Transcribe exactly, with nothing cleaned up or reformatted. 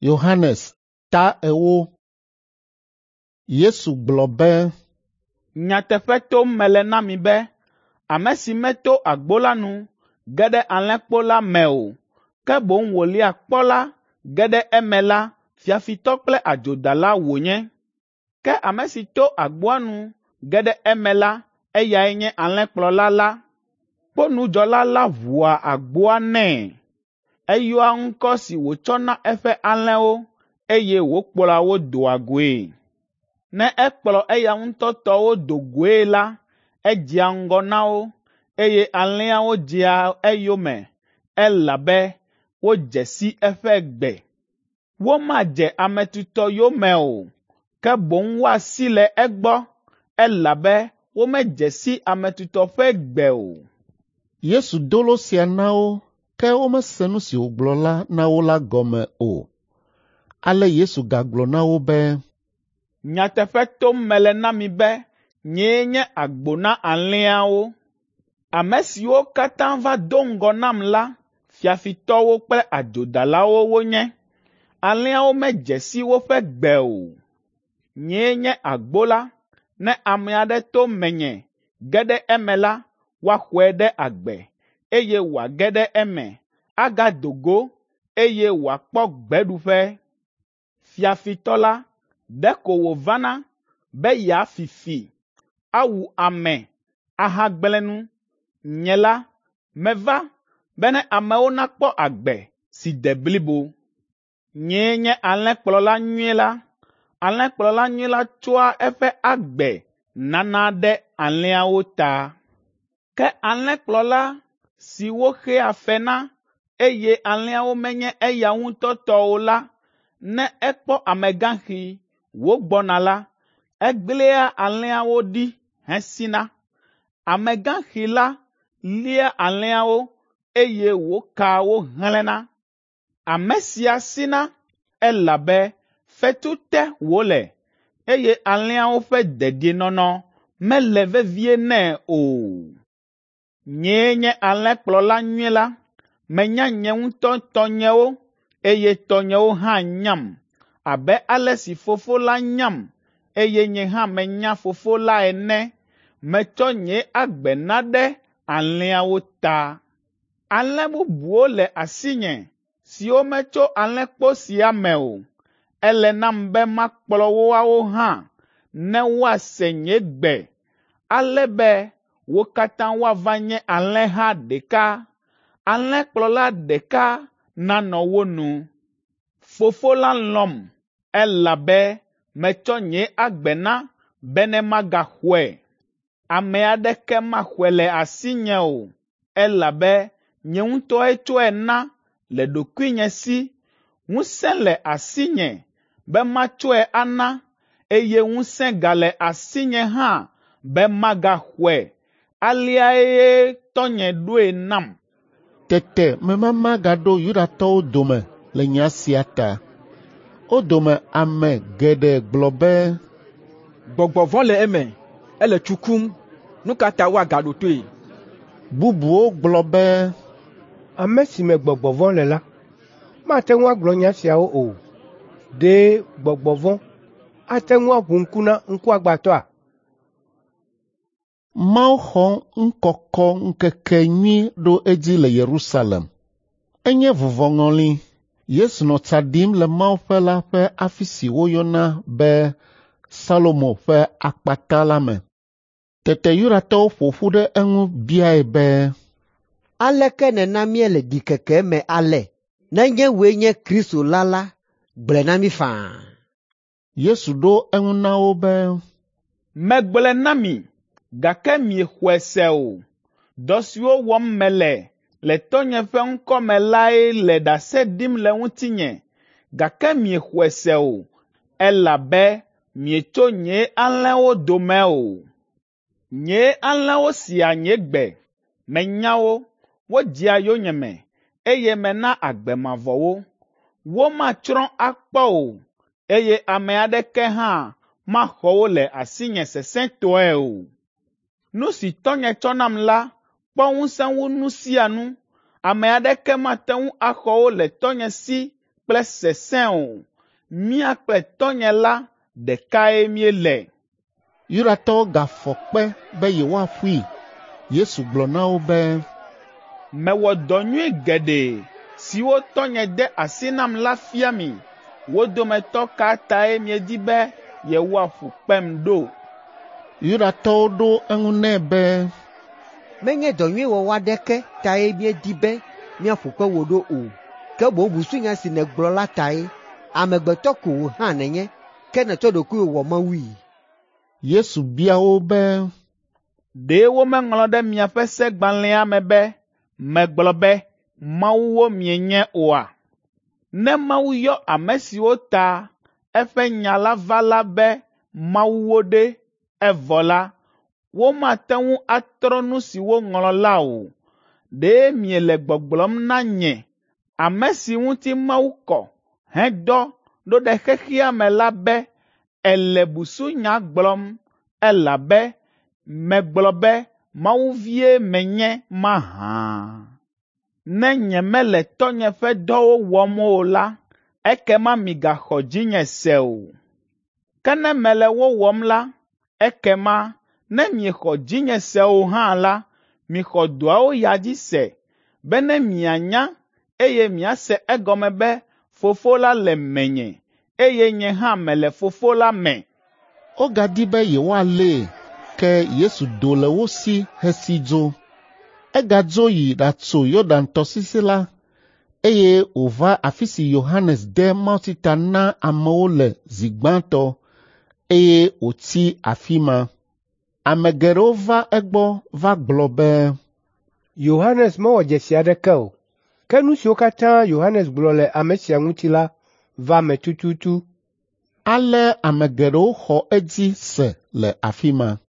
Yohanes ta ewo. Yesu gblɔ be, nyateƒe to mele na mi be, ame si meto agbo la nu ge ɖe alẽkpo la me o, ke boŋ wòlia kpɔ la ge ɖe eme la, fiafitɔ kple adzodala wònye. Ke ame si to agboa nu ge ɖe eme la, eyae nye alẽkplɔla la. Kponudzɔla la ʋua agboa nɛ. Eyɔa ŋkɔ si wòtsɔ na eƒe alẽwo, eye wòkplɔa wo doa goe. Ne ekplɔ eya ŋutɔ tɔwo do goe la, edzia ŋgɔ na wo, eye alẽawo dzia eyome, elabe wodze si eƒe gbe. Womadze ametutɔ yome o, ke boŋ woasi le egbɔ, elabe womedze si ametutɔ ƒe gbe o. Yesu do lo sia na wo, ke womese nu si wògblɔ la na wo la gɔme o. Ale Yesu gagblɔ na wo be, nyateƒe tom mele na mi be, nyee nye agbo na alẽawo. Ame siwo katã va do ŋgɔ nam la, fiafitɔwo kple adzodalawo wonye. Alẽawo medze si woƒe gbe o. Nyee nye agbo la, ne ame aɖe to menye, ge ɖe eme la, woaxɔe ɖe agbe, eye wòage ɖe eme, agado go, eye wòakpɔ gbeɖuƒe. Fiafitɔ la, ɖeko wòvana be yeafifi, awu ame, ahagblẽ nu. Nye la, meva be ne amewo nakpɔ agbe si de blibo. Nyee nye alẽkplɔla nyuie la. Alẽkplɔla nyuie la tsɔa eƒe agbe nana ɖe alẽawo ta. Ke alẽkplɔla si woxea fe na, eye alẽawo menye eya ŋutɔ tɔwo la, ne ekpɔ amegaxi wogbɔna la, egblẽa alẽawo ɖi hesina. Amegaxi la lia alẽawo, eye wòkaa wo hlẽna. Ame sia sina, elabe fetu te wòle, eye alẽawo ƒe dedienɔnɔ mele vevie nɛ o. Nyee nye alẽkplɔla nyuie la, menya nye ŋutɔ tɔnyewo, eye tɔnyewo hã nyam, abe ale si Fofo la nyam, eye nye hã menya Fofo la ene. Metsɔ nye agbe na ɖe alẽawo ta. Alẽ bubuwo le asinye, siwo metso alẽkpo sia me o. Ele nam be makplɔ woawo hã, ne woase nye gbe, ale be wo katã woava nye alẽha ɖeka. Alẽkplɔla ɖeka nanɔ wo nu. Fofo la lɔ̃m, elabe metsɔ nye agbe na be ne magaxɔe. Ame aɖeke maxɔe le asinye o, elabe nye ŋutɔe tsɔe na le ɖokuinye si. Ŋusẽ le asinye be matsɔe ana, eye ŋusẽ gale asinye hã be magaxɔe. Aliae tɔnye ɖoe nam. Tete memama gaɖo Yudatɔwo dome le nya sia ta. Wo dome ame geɖe gblɔ be, gbɔgbɔ vɔ̃ le eme, ele tsukum, nu ka ta woagaɖo toe? Bubuwo gblɔ be, ame si me gbɔgbɔ vɔ̃ le la, mate ŋu agblɔ nya siawo o. Ɖe gbɔgbɔ vɔ̃ ate ŋu aʋu ŋku na ŋkuagbãtɔa? Mawu xɔ ŋkɔkɔ ŋkeke nyui ɖo edzi le Yerusalem. Enye vuvɔŋɔli. Yesu nɔ tsa ɖim le Mawu ƒe la ƒe afi si woyɔna be Salomo ƒe akpata la me. Tete Yudatɔwo ƒo ƒu ɖe eŋu biae be, aleke nena míele ɖikeke me ale, nenye wòe nye Kristo la la, gblẽ na mí faa. Yesu ɖo eŋu na wo be, megblẽ na mi, gake miexɔe se o. Dɔ siwo wɔm mele le tɔnye ƒe ŋkɔ me lae le ɖase ɖim le ŋutinye, gake miexɔe se o, elabe mietso nye alẽwo dome o. Nye alẽwo sia nye gbe, menya wo, wodzia yonyeme, eye mena agbe mavɔ wo. Womatsrɔ̃ akpɔ o, eye ame aɖeke hã maxɔ wo le asinye sesẽtɔe o. Nu si tɔnye tsɔ nam la, kpɔ ŋusẽ wu nu sia nu. Ame aɖeke mate ŋu axɔ wo le tɔnye si kple sesẽ o, mía kple tɔnye la ɖekae míele. Yudatɔwo gafɔ kpe be yewoaƒui. Yesu gblɔ na wo be, mewɔ dɔ nyui geɖe siwo tɔnye de asi nam la fia mi. Wo dometɔ ka tae miedi be yewoaƒu kpem ɖo? Yudatɔwo ɖo eŋu nɛ be, menye dɔ nyui wɔwɔ aɖeke tae míedi be míaƒu kpe wò ɖo o, ke boŋ busunya si nègblɔ la tae, amegbetɔ ko wò hã nènye, ke nètsɔ ɖokui wɔ Mawui. Yesu bia wo be, ɖe womeŋlɔ ɖe miaƒe segbalẽa me be megblɔ be Mawuwo mienye oa? Ne Mawu yɔ ame siwo ta eƒe nya la va la be Mawuwo ɖe, evɔ la, womate ŋu atrɔ nu si woŋlɔ la o. Ɖe miele gbɔgblɔm na nye, ame si ŋuti Mawu kɔ hedɔ ɖo ɖe xexea me la be ele busunya gblɔm, elabe megblɔ be Mawu vie menye mahã. Ne nyemele tɔnye ƒe dɔwo wɔm o la, ekema migaxɔ dzinye se o. Ke ne mele wo wɔm la, ekema ne miexɔ dzinye se o hã la, mixɔ dɔawo ya dzi se, be ne mianya, eye miase egɔme be Fofo la le menye, eye nye hã mele Fofo la me. wogadi be yewoalée, ke Yesu do le wo si hesi dzo. Egadzo yi ɖatso Yɔdan tɔsisi la, eye wòva afi si Yohanes de mawutita na amewo le zi gbãtɔ, eye wòtsi afi ma. Ame geɖewo va egbɔ va gblɔ be, Yohanes mewɔ dzesi aɖeke o, ke nu siwo katã Yohanes gblɔ le ame sia ŋuti la va me tututu. ale ame geɖewo xɔ edzi se le afi ma.